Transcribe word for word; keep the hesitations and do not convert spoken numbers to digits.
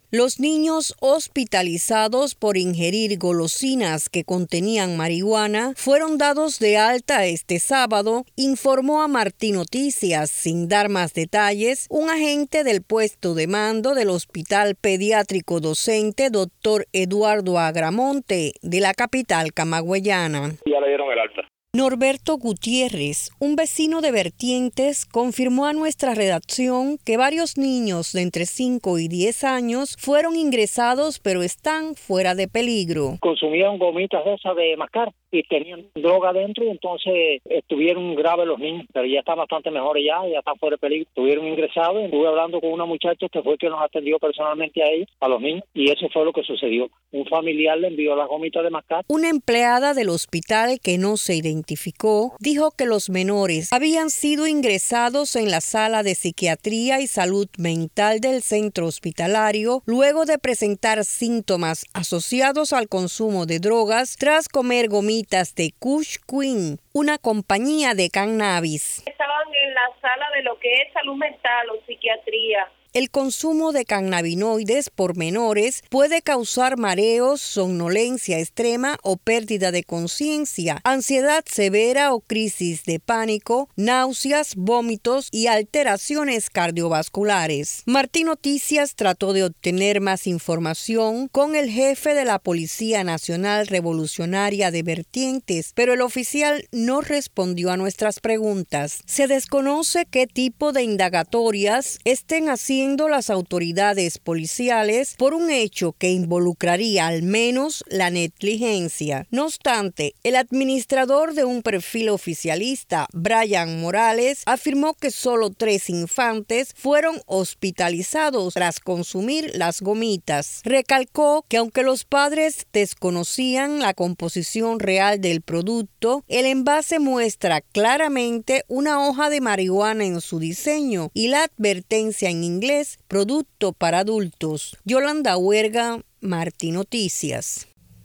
Los niños hospitalizados por ingerir golosinas que contenían marihuana fueron dados de alta este sábado, informó a Martín Noticias, sin dar más detalles, un agente del puesto de mando del Hospital Pediátrico Docente doctor Eduardo Agramonte de la capital camagüeyana. Ya le dieron el alta. Norberto Gutiérrez, un vecino de Vertientes, confirmó a nuestra redacción que varios niños de entre cinco y diez años fueron ingresados pero están fuera de peligro. Consumían gomitas de esas de mascar y tenían droga dentro y entonces estuvieron graves los niños, pero ya están bastante mejores ya, ya están fuera de peligro. Estuvieron ingresados, estuve hablando con una muchacha que fue que nos atendió personalmente a ellos, a los niños, y eso fue lo que sucedió. Un familiar le envió las gomitas de mascar. Una empleada del hospital que no se identificó identificó, dijo que los menores habían sido ingresados en la sala de psiquiatría y salud mental del centro hospitalario luego de presentar síntomas asociados al consumo de drogas tras comer gomitas de Kush Queen, una compañía de cannabis. Estaban en la sala de lo que es salud mental o psiquiatría. El consumo de cannabinoides por menores puede causar mareos, somnolencia extrema o pérdida de conciencia, ansiedad severa o crisis de pánico, náuseas, vómitos y alteraciones cardiovasculares. Martín Noticias trató de obtener más información con el jefe de la Policía Nacional Revolucionaria de Vertientes, pero el oficial no respondió a nuestras preguntas. Se desconoce qué tipo de indagatorias estén haciendo las autoridades policiales por un hecho que involucraría al menos la negligencia. No obstante, el administrador de un perfil oficialista, Brian Morales, afirmó que solo tres infantes fueron hospitalizados tras consumir las gomitas. Recalcó que aunque los padres desconocían la composición real del producto, el envase muestra claramente una hoja de marihuana en su diseño y la advertencia en inglés producto para adultos. Yolanda Huerga, Martín Noticias.